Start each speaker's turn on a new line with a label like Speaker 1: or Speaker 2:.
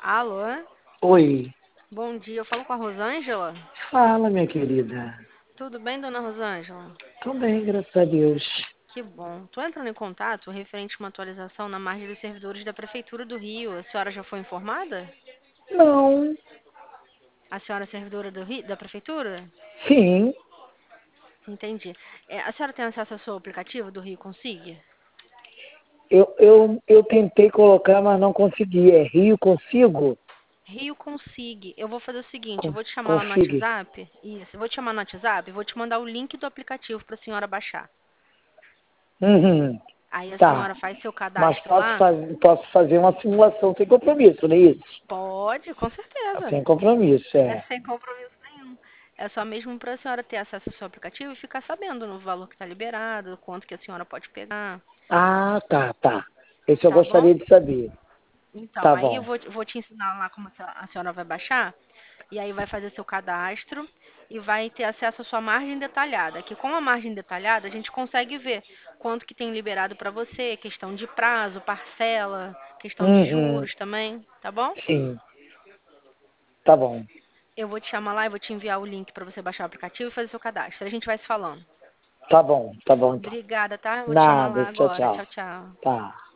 Speaker 1: Alô?
Speaker 2: Oi,
Speaker 1: Bom dia, eu falo com a Rosângela?
Speaker 2: fala, minha querida.
Speaker 1: Tudo bem, dona Rosângela?
Speaker 2: Tô bem, graças a Deus.
Speaker 1: Que bom. Tô entrando em contato referente a uma atualização na margem dos servidores da Prefeitura do Rio. A senhora já foi informada?
Speaker 2: Não,
Speaker 1: A senhora é servidora da Prefeitura?
Speaker 2: sim,
Speaker 1: Entendi. A senhora tem acesso ao seu aplicativo do Rio Consigue?
Speaker 2: eu tentei colocar, mas não consegui. É Rio Consigo?
Speaker 1: Rio Consigue. Eu vou fazer o seguinte, eu
Speaker 2: Con-
Speaker 1: vou te chamar lá no
Speaker 2: Consigo.
Speaker 1: WhatsApp. Isso, eu vou te chamar no WhatsApp e vou te mandar o link do aplicativo para a senhora baixar.
Speaker 2: Uhum,
Speaker 1: Aí a
Speaker 2: tá.
Speaker 1: senhora faz seu
Speaker 2: Mas
Speaker 1: cadastro lá.
Speaker 2: posso fazer uma simulação sem compromisso, não é isso?
Speaker 1: Pode, com certeza.
Speaker 2: Sem compromisso,
Speaker 1: É
Speaker 2: é.
Speaker 1: sem compromisso nenhum. É só mesmo para a senhora ter acesso ao seu aplicativo e ficar sabendo no valor que está liberado, quanto que a senhora pode pegar,
Speaker 2: Ah, tá, tá. Esse eu
Speaker 1: tá bom?
Speaker 2: gostaria de saber.
Speaker 1: Então,
Speaker 2: Tá
Speaker 1: aí eu
Speaker 2: bom.
Speaker 1: vou te ensinar lá como a senhora vai baixar, e aí vai fazer seu cadastro e vai ter acesso à sua margem detalhada. Que com a margem detalhada a gente consegue ver quanto que tem liberado para você, questão de prazo, parcela, questão de
Speaker 2: Uhum,
Speaker 1: juros também, tá bom?
Speaker 2: sim, tá bom.
Speaker 1: Eu vou te chamar lá e vou te enviar o link para você baixar o aplicativo e fazer seu cadastro. A gente vai se falando.
Speaker 2: Tá bom então.
Speaker 1: Obrigada, tá? Eu vou te chamar lá
Speaker 2: Nada, tchau,
Speaker 1: agora.
Speaker 2: tchau.
Speaker 1: Tchau, tchau.
Speaker 2: Tá.